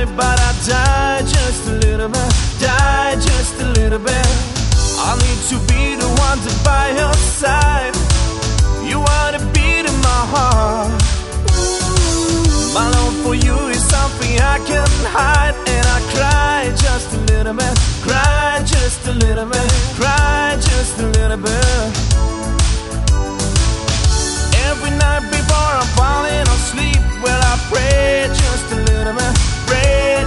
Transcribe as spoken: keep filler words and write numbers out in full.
but I die just a little bit, die just a little bit. I need to be the one to by your side. You are the beat in my heart. My love for you is something I can't hide, and I cry just a little bit, cry just a little bit, cry just a little bit. Every night before I'm falling asleep, well I pray just a little bit, pray